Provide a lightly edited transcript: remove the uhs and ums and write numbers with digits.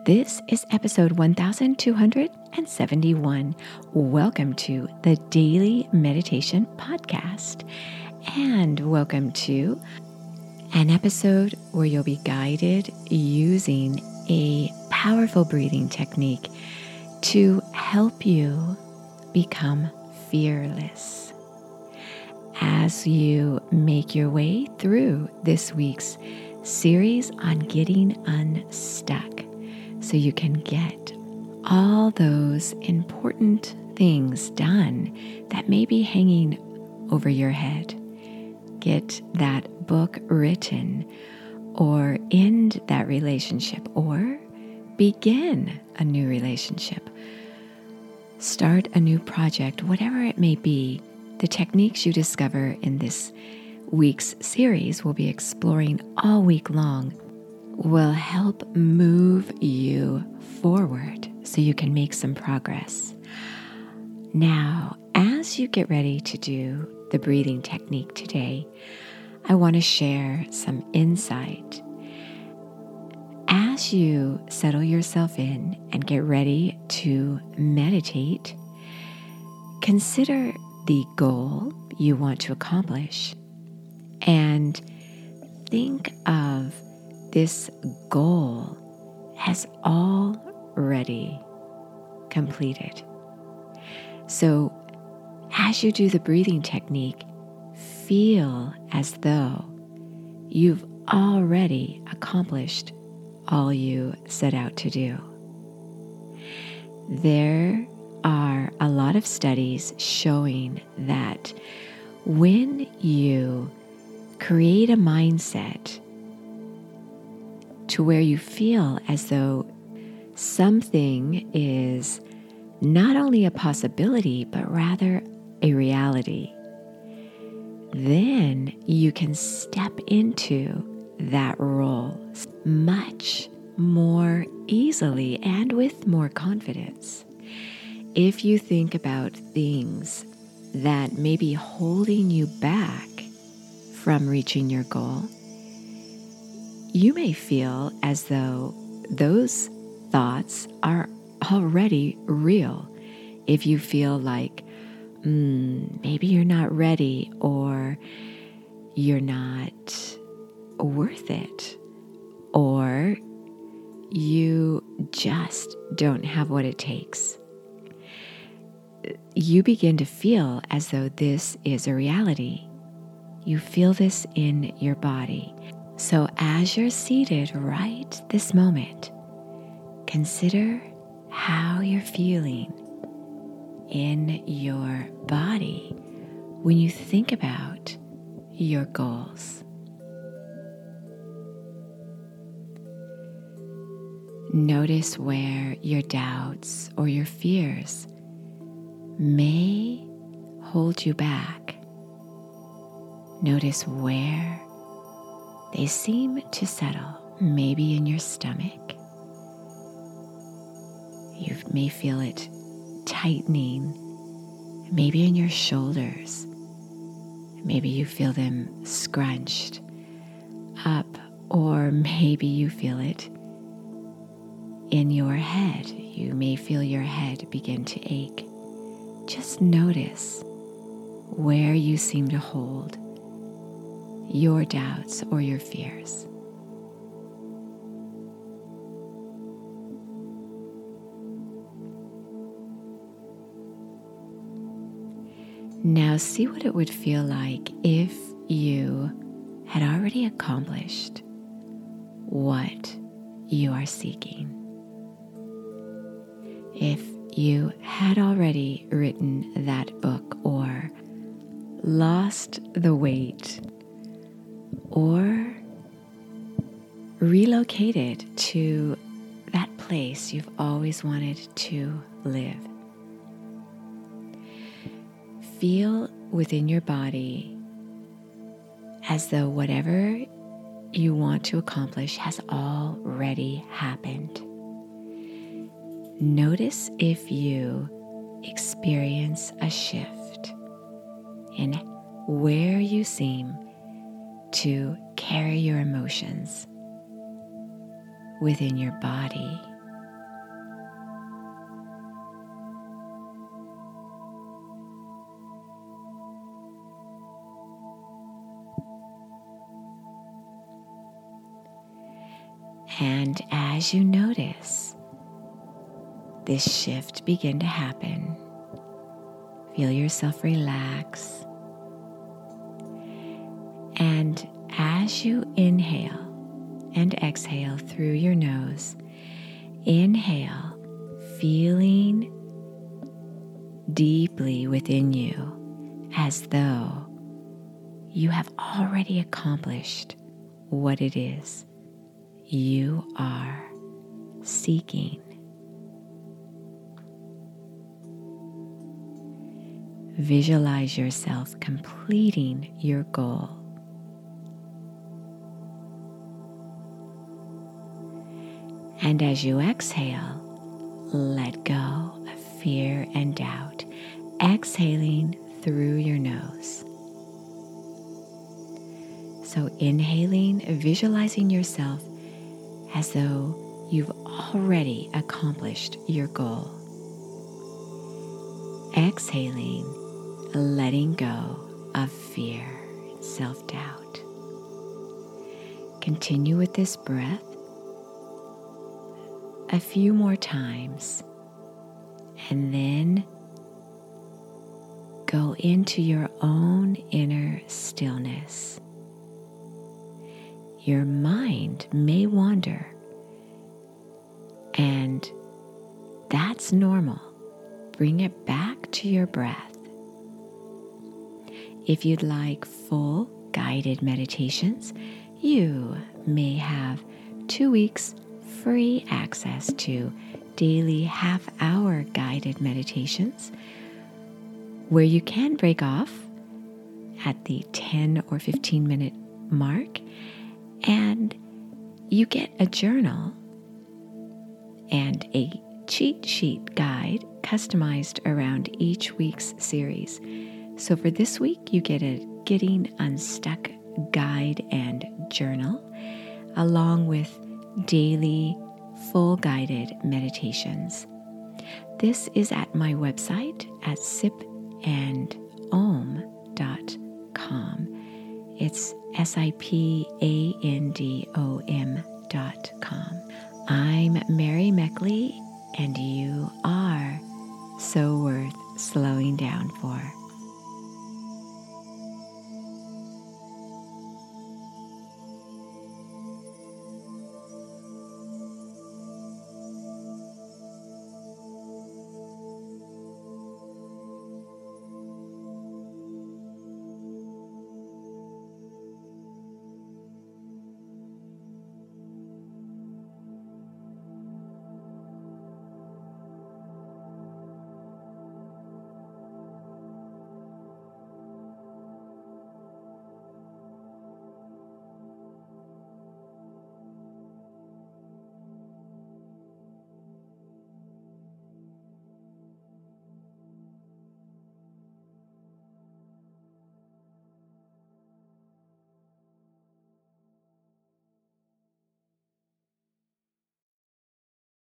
This is episode 1271. Welcome to the Daily Meditation Podcast, and welcome to an episode where you'll be guided using a powerful breathing technique to help you become fearless. As you make your way through this week's series on getting unstuck, so you can get all those important things done that may be hanging over your head. Get that book written, or end that relationship, or begin a new relationship. Start a new project, whatever it may be. The techniques you discover in this week's series will be exploring all week long will help move you forward so you can make some progress. Now, as you get ready to do the breathing technique today, I want to share some insight. As you settle yourself in and get ready to meditate, consider the goal you want to accomplish and think of this goal has already completed. So as you do the breathing technique, feel as though you've already accomplished all you set out to do. There are a lot of studies showing that when you create a mindset to where you feel as though something is not only a possibility, but rather a reality, then you can step into that role much more easily and with more confidence. If you think about things that may be holding you back from reaching your goal, you may feel as though those thoughts are already real. If you feel like maybe you're not ready, or you're not worth it, or you just don't have what it takes, you begin to feel as though this is a reality. You feel this in your body. So as you're seated right this moment, consider how you're feeling in your body when you think about your goals. Notice where your doubts or your fears may hold you back. Notice where they seem to settle, maybe in your stomach. You may feel it tightening, maybe in your shoulders. Maybe you feel them scrunched up, or maybe you feel it in your head. You may feel your head begin to ache. Just notice where you seem to hold your doubts or your fears. Now see what it would feel like if you had already accomplished what you are seeking. If you had already written that book, or lost the weight, or relocated to that place you've always wanted to live. Feel within your body as though whatever you want to accomplish has already happened. Notice if you experience a shift in where you seem to carry your emotions within your body And as you notice this shift begin to happen, feel yourself relax. And as you inhale and exhale through your nose, inhale, feeling deeply within you as though you have already accomplished what it is you are seeking. Visualize yourself completing your goal. And as you exhale, let go of fear and doubt, exhaling through your nose. So inhaling, visualizing yourself as though you've already accomplished your goal. Exhaling, letting go of fear and self-doubt. Continue with this breath a few more times, and then go into your own inner stillness. Your mind may wander, and that's normal. Bring it back to your breath. If you'd like full guided meditations, you may have 2 weeks free access to daily half-hour guided meditations where you can break off at the 10 or 15 minute mark, and you get a journal and a cheat sheet guide customized around each week's series. So for this week, you get a Getting Unstuck guide and journal, along with daily full guided meditations. This is at my website at sipandom.com. It's SIPANDOM.com. I'm Mary Meckley, and you are so worth slowing down for.